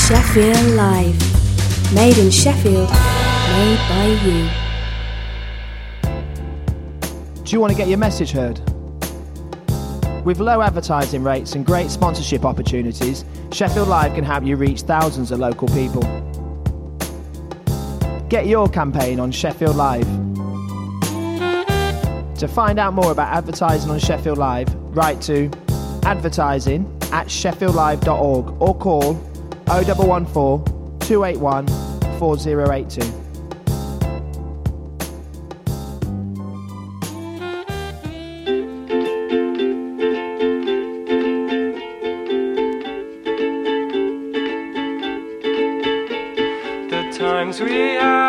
Sheffield Live. Made in Sheffield, made by you. Do you want to get your message heard? With low advertising rates and great sponsorship opportunities, Sheffield Live can help you reach thousands of local people. Get your campaign on Sheffield Live. To find out more about advertising on Sheffield Live, write to advertising@sheffieldlive.org or call 0114 281 4082. Times we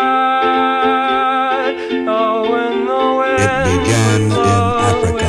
had, oh, when the wind it began in Africa.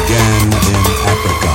began in Africa.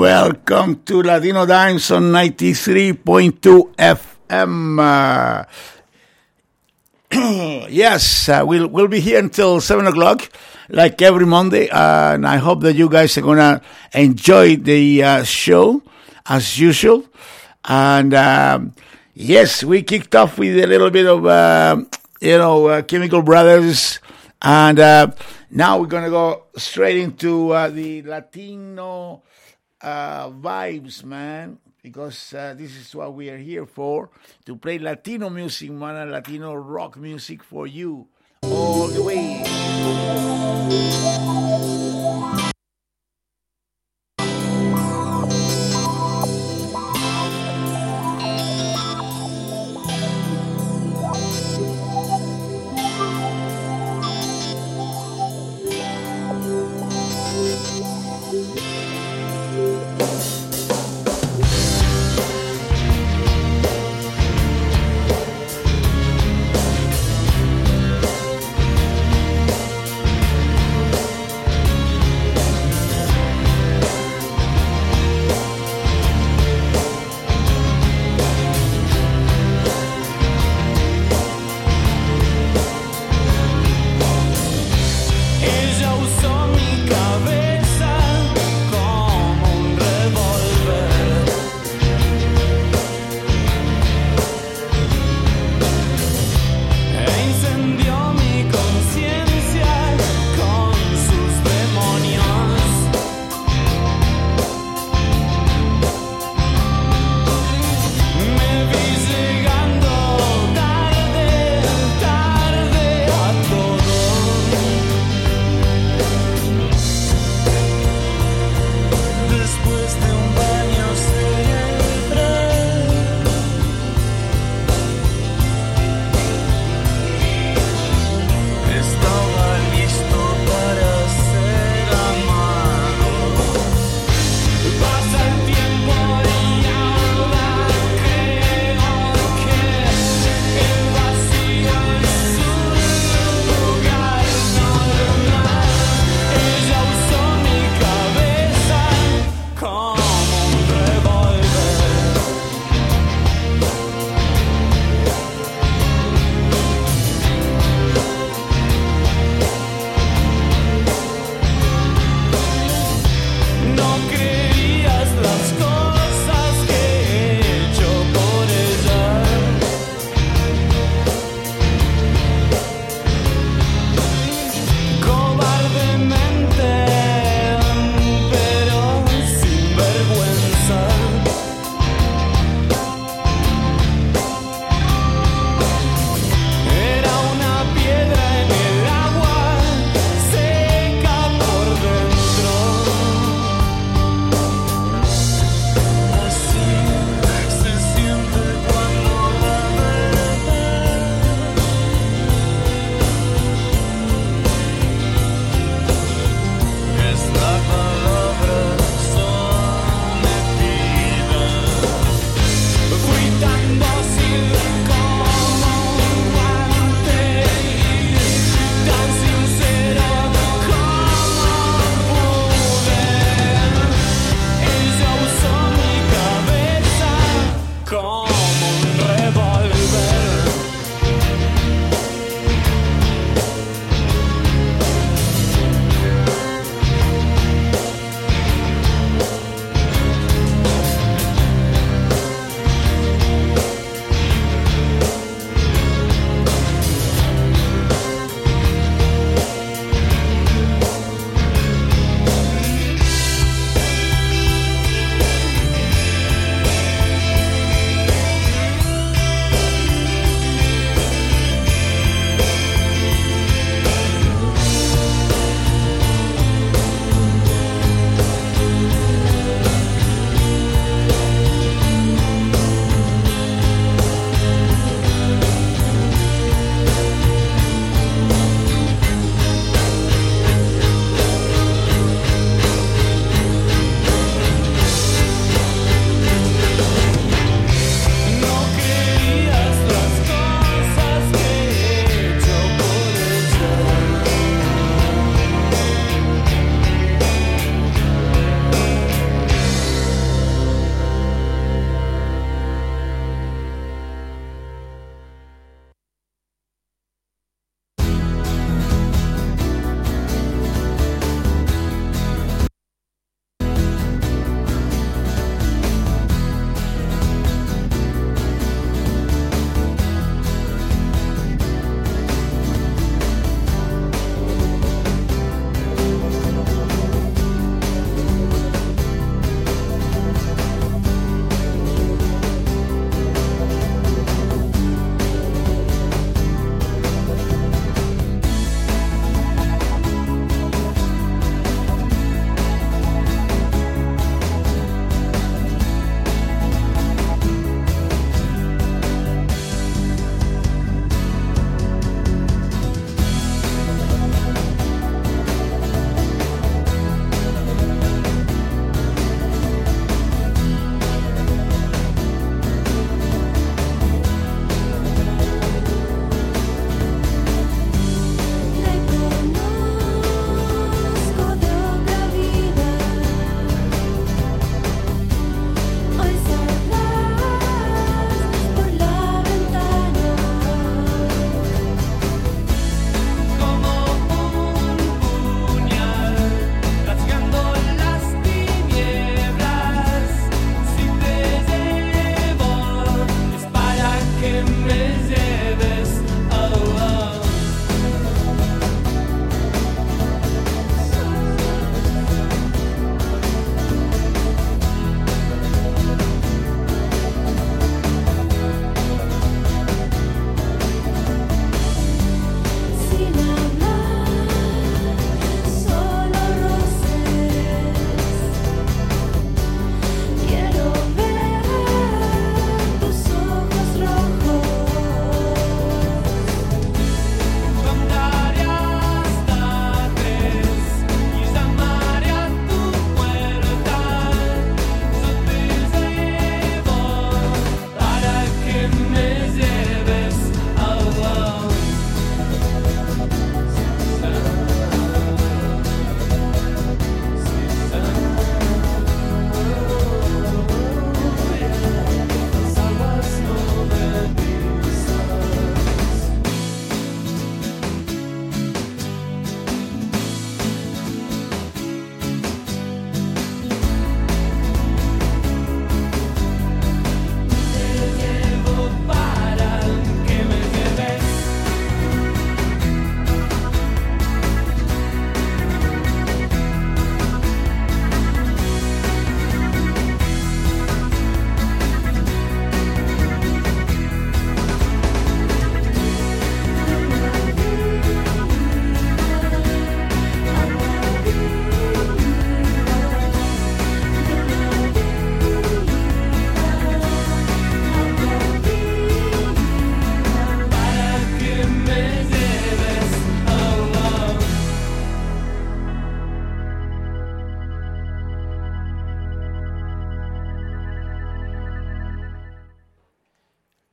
welcome to Latino Dimes on 93.2 FM. Yes, we'll be here until 7 o'clock, like every Monday, and I hope that you guys are going to enjoy the show, as usual. And, yes, we kicked off with a little bit of, Chemical Brothers, and now we're going to go straight into the Latino vibes, man, because this is what we are here for, to play Latino music, man, and Latino rock music for you all the way.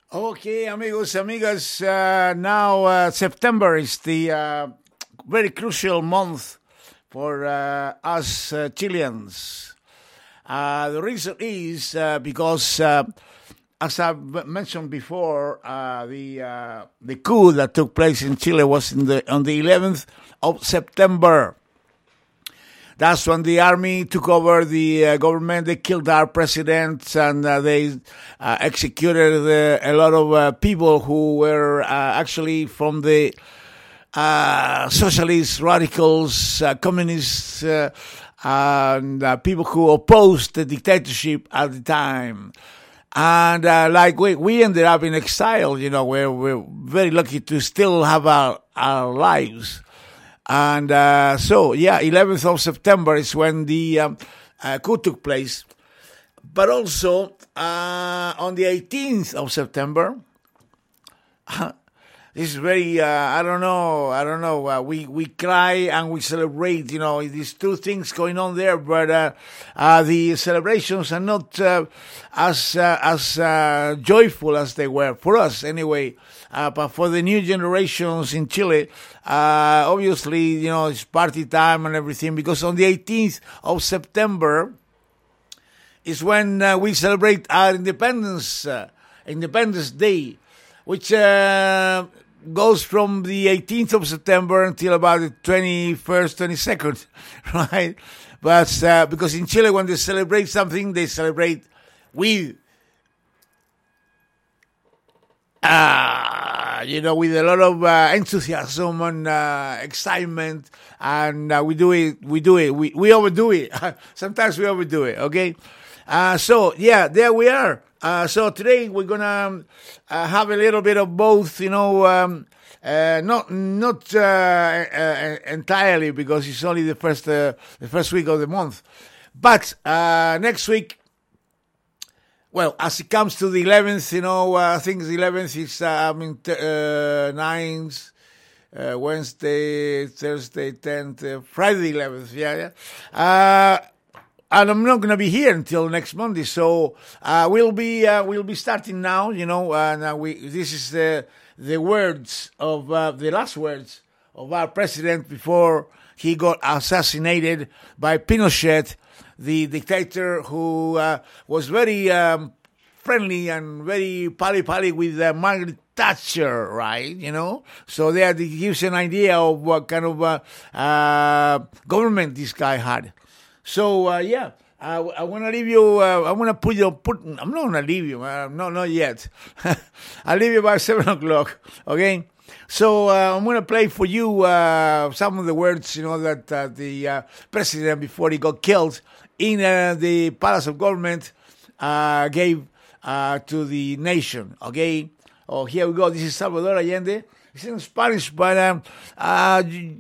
Okay, amigos, amigas. Now September is the very crucial month for us Chileans. The reason is because, as I mentioned before, the coup that took place in Chile was on the 11th of September. That's when the army took over the government. They killed our president, and they executed a lot of people who were actually from the socialist radicals, communists, and people who opposed the dictatorship at the time. And like we ended up in exile, you know, where we're very lucky to still have our lives. And so, yeah, 11th of September is when the coup took place. But also, on the 18th of September, this is very, I don't know, we cry and we celebrate, you know, these two things going on there, but the celebrations are not as joyful as they were, for us anyway. But for the new generations in Chile, obviously, you know, it's party time and everything, because on the 18th of September is when we celebrate our Independence Day, which goes from the 18th of September until about the 21st, 22nd, right? But because in Chile, when they celebrate something, they celebrate with you know, with a lot of enthusiasm and excitement, and we overdo it. Sometimes we overdo it, okay? So, yeah, there we are. So today we're gonna have a little bit of both, you know, not entirely, because it's only the first week of the month, but next week. Well, as it comes to the 11th, you know, I think the 11th is, 9th, Wednesday, Thursday, 10th, Friday, 11th, yeah. And I'm not going to be here until next Monday, so we'll be starting now, you know, and this is the words of, the last words of our president before he got assassinated by Pinochet, the dictator who was very friendly and very pally-pally with Margaret Thatcher, right? You know? So there it gives an idea of what kind of government this guy had. So, yeah, I want to leave you, I want to I'm not going to leave you, no, not yet. I'll leave you by 7 o'clock, okay? So I'm going to play for you some of the words, you know, that the president, before he got killed in the Palace of Government, gave to the nation, okay? Oh, here we go. This is Salvador Allende. It's in Spanish, but I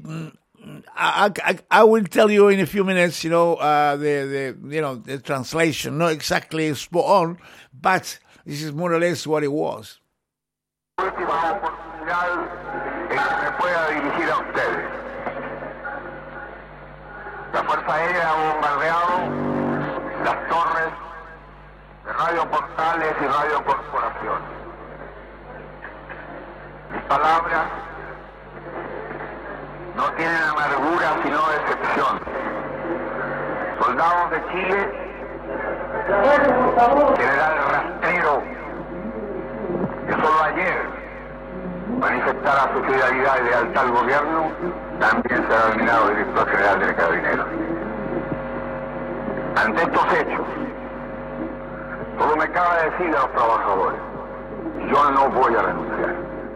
will tell you in a few minutes, you know, the translation. Not exactly spot on, but this is more or less what it was. Última oportunidad en que me pueda dirigir a ustedes. La Fuerza Aérea ha bombardeado las torres de Radio Portales y Radio Corporación. Mis palabras no tienen amargura sino decepción. Soldados de Chile, general Rastrero, que solo ayer manifestara su fidelidad y lealtad al gobierno, también será nominado director general de Carabineros. Ante estos hechos, solo me cabe decir a los trabajadores, yo no voy a renunciar.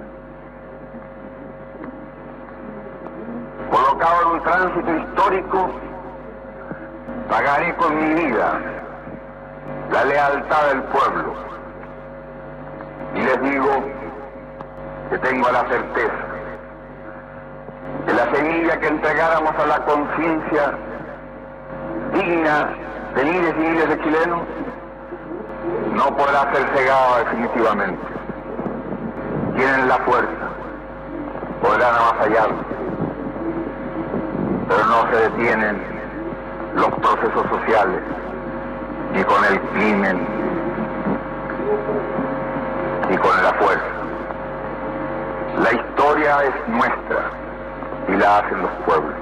Colocado en un tránsito histórico, pagaré con mi vida la lealtad del pueblo. Y les digo que tengo la certeza que la semilla que entregáramos a la conciencia digna de miles y miles de chilenos no podrá ser cegada definitivamente. Tienen la fuerza, podrán avasallarlo, pero no se detienen los procesos sociales ni con el crimen. y con la fuerza. La historia es nuestra y la hacen los pueblos.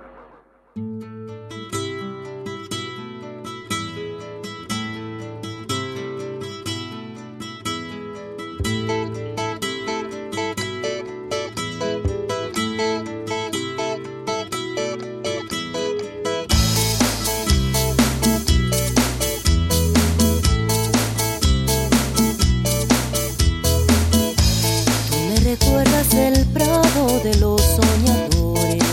¿Recuerdas el prado de los soñadores?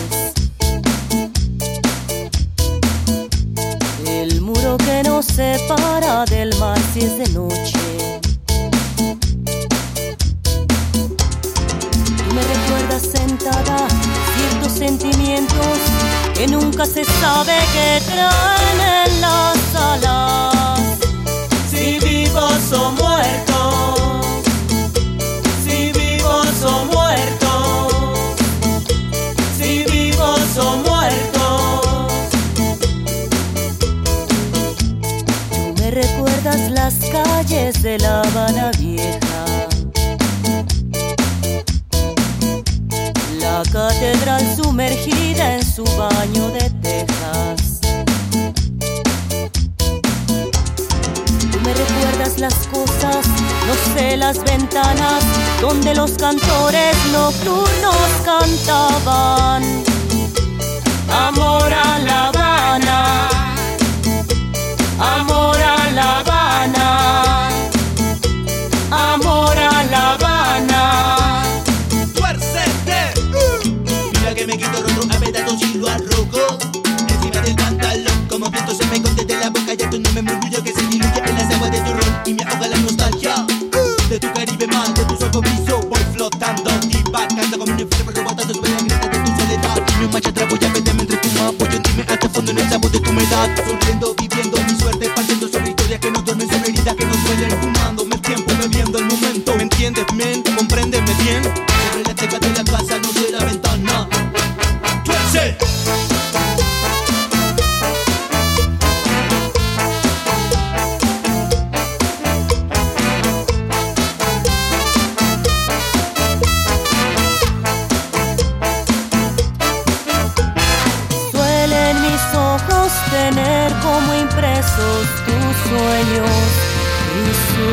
El muro que nos separa del mar si es de noche. Tú me recuerdas sentada ciertos sentimientos que nunca se sabe que traen en las alas. Si vivos o muertos, o muertos, si vivos o muertos. Tú me recuerdas las calles de La Habana Vieja, la catedral sumergida en su baño de tejas. Tú me recuerdas las cosas, no sé, las ventanas donde los cantores nocturnos cantaban. Amor a La Habana, amor a La Habana, amor a La Habana. ¡Tuércete! Mira que me quito roto a pedazos y lo arrojo encima del pantalón. Como viento se me esconde de la boca, ya tu nombre me murmullo que se diluye en las aguas de tu ron y me ahoga la nostalgia de tu Caribe mal, de tu sol comiso. Voy flotando, divagando como un enfermo rebotando sobre la grita de tu soledad. Y mi mancha trago ya méteme entre tu apoyo en ti, me hasta fondo en el sabor de tu humedad. Sonriendo, viviendo mi suerte, partiendo sobre historias que no duermen, sobre heridas que nos duelen. Fumándome el tiempo, bebiendo el momento. ¿Me entiendes, men? ¿Compréndeme bien? Sobre la teca de la casa, no de la ventana. ¡Tuerce! Tener como impresos tus sueños, mis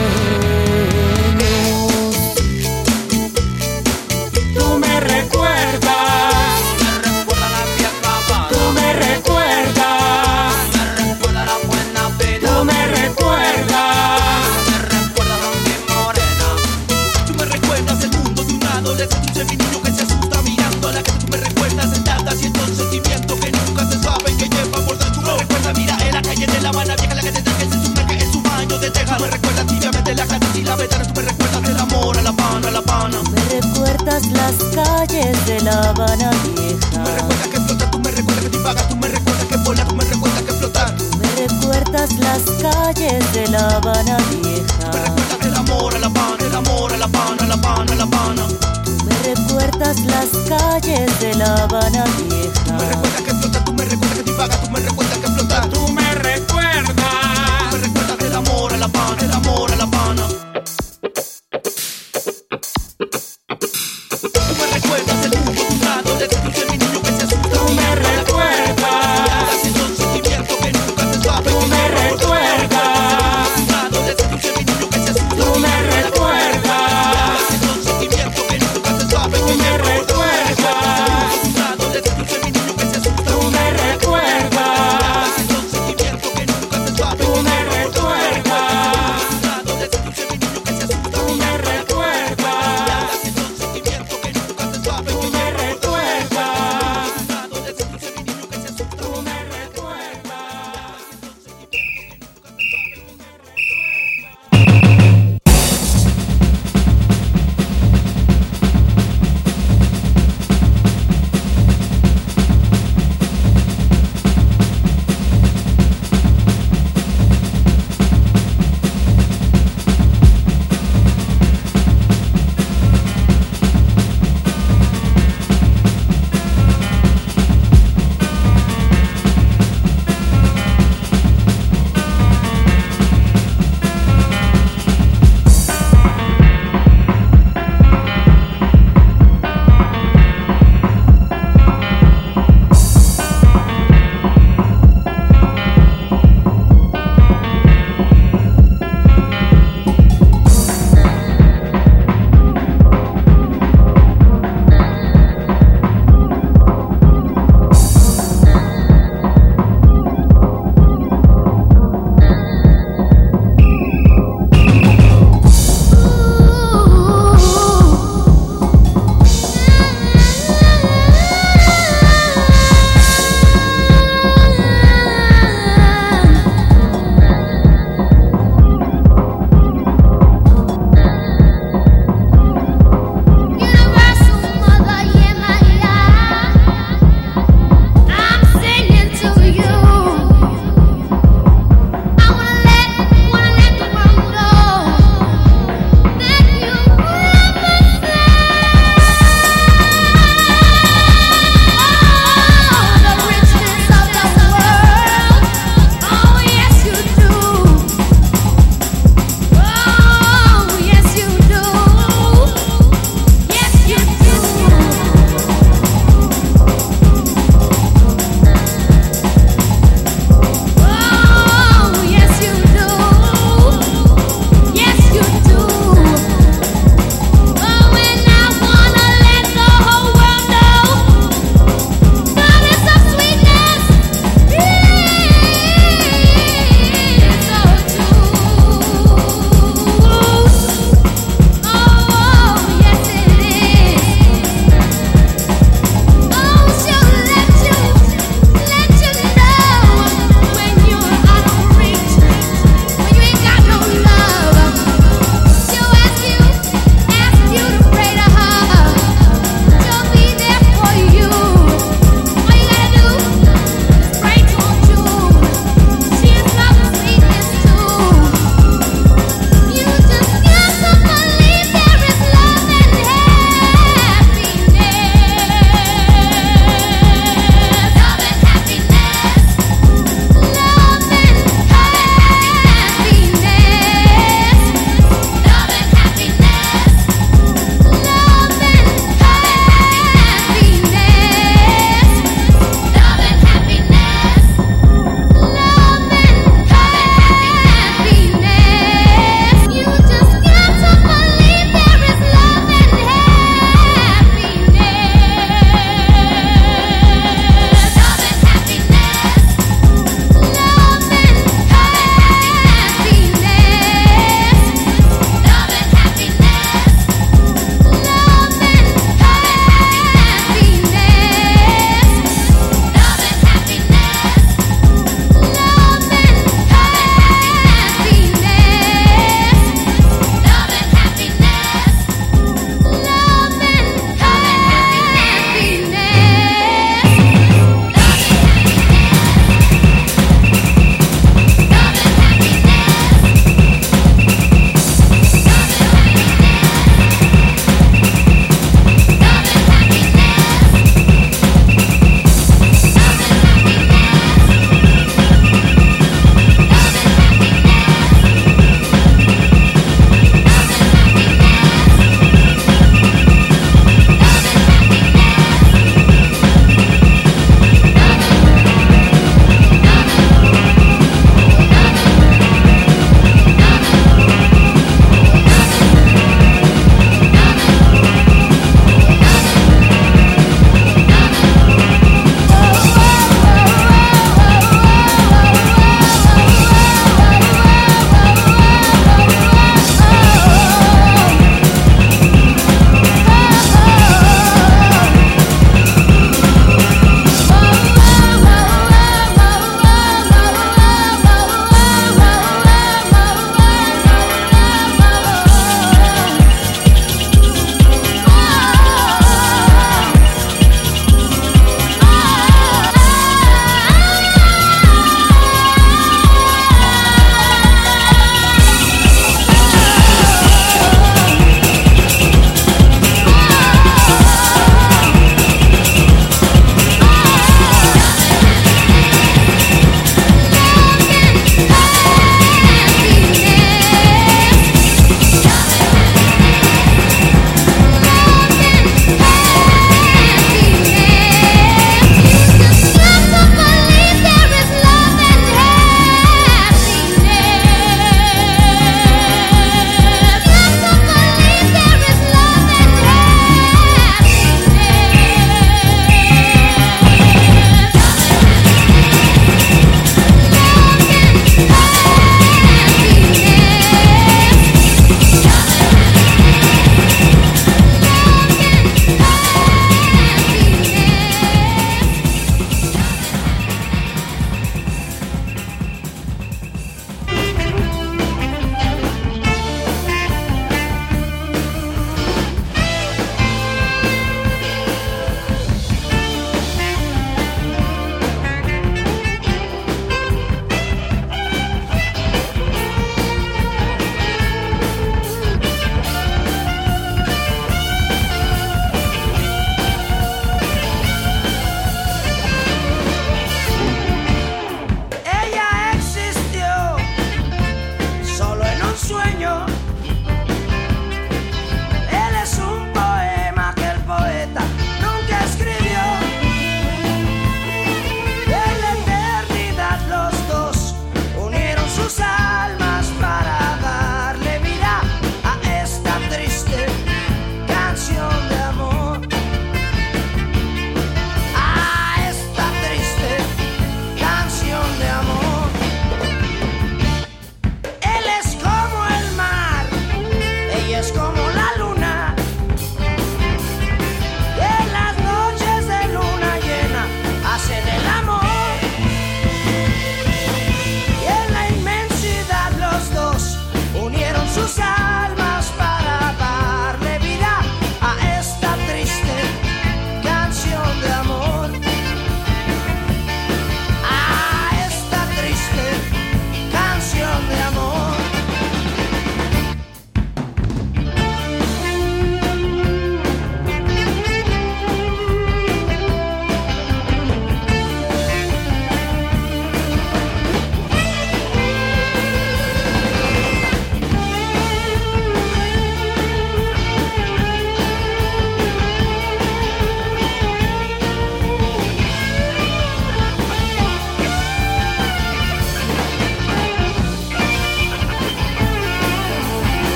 sueños. Tú me recuerdas, la vieja, tú me recuerdas, la buena vida, tú me recuerdas, mi morena. Tú me recuerdas el mundo de un adolescente, un niño que se asusta mirando a la calle. Tú me recuerdas sentada haciendo un sentimiento que nunca se sabe que lleva por dentro. Tú me recuerdas, mira, en la calle de La Habana Vieja, la catedral que se sumerge en su baño de tejas. Tú me recuerdas tibiamente las casas y las ventanas. Tú me recuerdas el amor a La Habana, a La Habana. me recuerdas las calles de La Habana Vieja. Tú me recuerdas que flota, tú me recuerdas que divagas, tú me recuerdas que vola, tú me recuerdas que flotar. Tú me recuerdas las calles de La Habana Vieja. Tú me recuerdas el amor a La Habana, el amor a La Habana, a La Habana, a La Habana. Tú me recuerdas las calles de La Habana Vieja. Tú me recuerdas que flota, tú me recuerdas que divagas, tú me recuerdas que flotar. Tú me recuerdas. Tú me recuerdas el amor a La Habana, el amor a La Habana. Tú me recuerdas el mundo de un adolescente, un niño que se asusta. Tú me recuerdas, haciendo un sentimiento que nunca se sabe. tú me recuerdas, Un adolescente, un niño que se asusta. tú me recuerdas, Haciendo un sentimiento que nunca se sabe. tú me recuerdas. Un adolescente,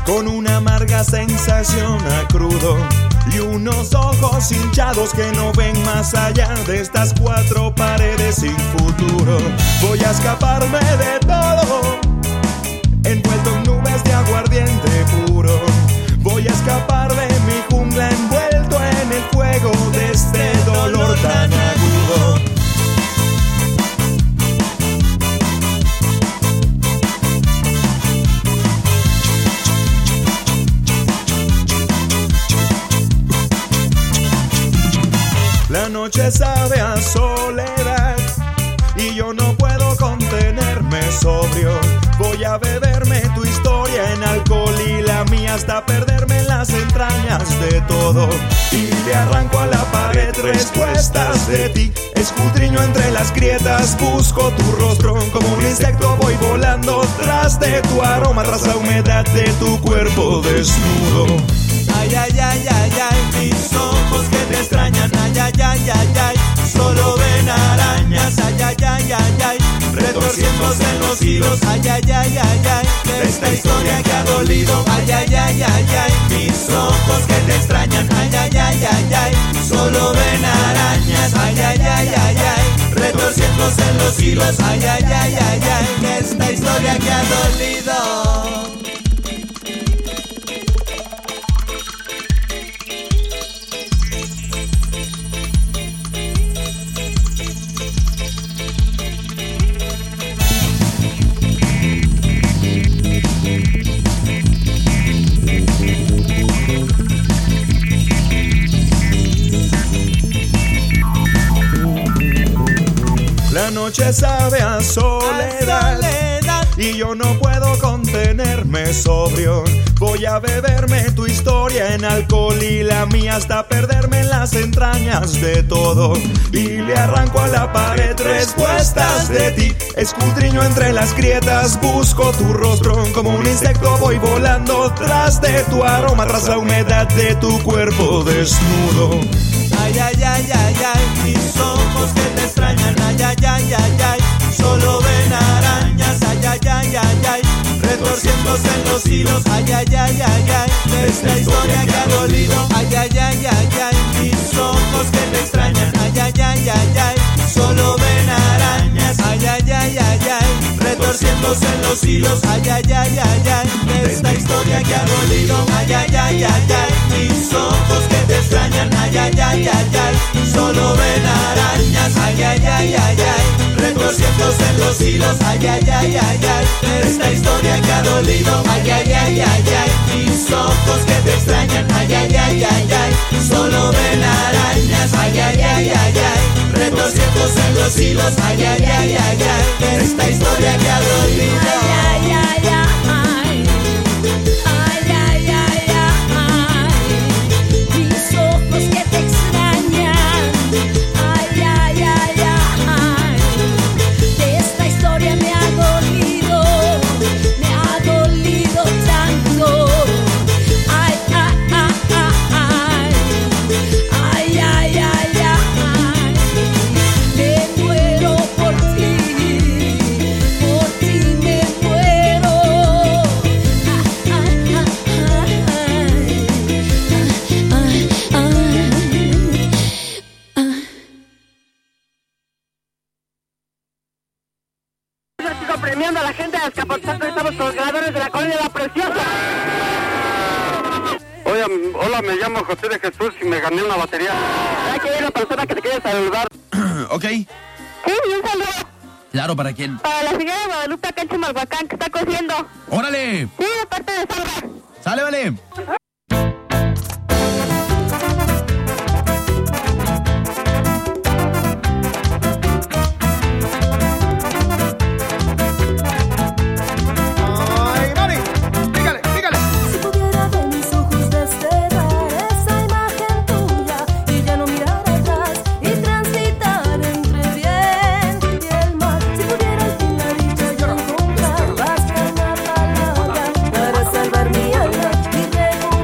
con una amarga sensación a crudo y unos ojos hinchados que no ven más allá de estas cuatro paredes sin futuro. Voy a escaparme de todo, envuelto en nubes de aguardiente puro. Voy a escapar de mi jungla envuelto en el fuego de este dolor tan agudo. La noche sabe a soledad y yo no puedo contenerme sobrio. Voy a beberme tu historia en alcohol y la mía hasta perderme en las entrañas de todo. Y le arranco a la pared respuestas de ti. Escudriño entre las grietas, busco tu rostro. Como un insecto voy volando tras de tu aroma, tras la humedad de tu cuerpo desnudo. Ay, ay, ay, ay, ay, mis ojos que te extrañan. Ay, ay, ay, ay, ay, solo ven arañas. Ay, ay, ay, ay, ay, retorciéndose en los hilos. Ay, ay, ay, ay, ay, de esta historia que ha dolido. Ay, ay, ay, ay, ay, mis ojos que te extrañan. Ay, ay, ay, ay, ay, solo ven arañas. Ay, ay, ay, ay, ay, retorciéndose en los hilos. Ay, ay, ay, ay, ay, de esta historia que ha dolido. La noche sabe a soledad y yo no puedo contenerme sobrio. Voy a beberme tu historia en alcohol y la mía hasta perderme en las entrañas de todo. Y le arranco a la pared respuestas de ti. Escudriño entre las grietas, busco tu rostro. Como un insecto voy volando tras de tu aroma, tras la humedad de tu cuerpo desnudo. Ay, ay, ay, ay, ay, mis ojos que te extrañan. Ay, ay, ay, ay, ay, solo ven arañas. Ay, ay, ay, ay, ay, retorciéndose en los hilos. Ay, ay, ay, ay, ay, de esta historia que ha dolido. Ay, ay, ay, ay, ay, mis ojos que te extrañan. Ay, ay, ay, ay, ay, solo ven arañas. Ay, ay, ay, ay, ay, retorciéndose en los hilos. Ay, ay, ay, ay, ay, de esta historia que ha dolido. Ay, ay, ay, ay, ay, mis ojos que te extrañan. Ay, ay, ay, ay, ay, solo ven arañas. Ay, ay, ay, ay, ay, retorciéndose en los hilos. Ay, ay, ay, ay, ay, de esta historia que ha dolido. Ay, ay, ay, ay, ay, mis ojos que te extrañan. Ay, ay, ay, ay, ay, solo ven arañas. Ay, ay, ay, ay, ay, retorciéndose en los hilos. Ay, ay, ay, ay, ay, de esta historia que ha dolido. Ay, ay, ay, ay. Premiando a la gente de Azcapotzalco, estamos con los ganadores de la colonia La Preciosa. Oye, hola, me llamo José de Jesús y me gané una batería. Hay que ir a una persona que te quiere saludar. Ok. Sí, un saludo. Claro, ¿para quién? Para la señora Guadalupe acá en Chimalhuacán, que está cociendo. ¡Órale! Sí, de parte de Salva. ¡Sale, vale! Para salvar mi alma y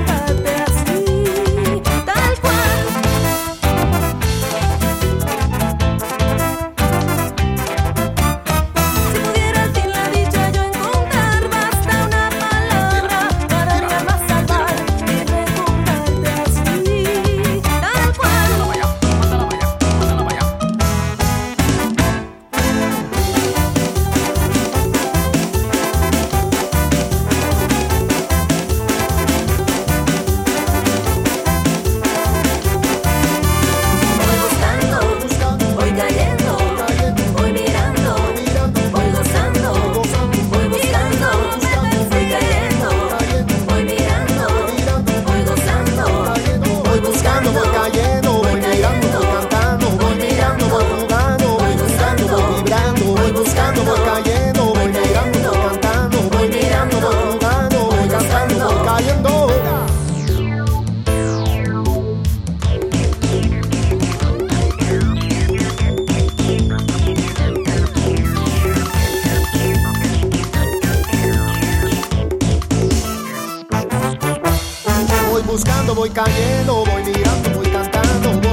buscando, voy cayendo, voy mirando, voy cantando,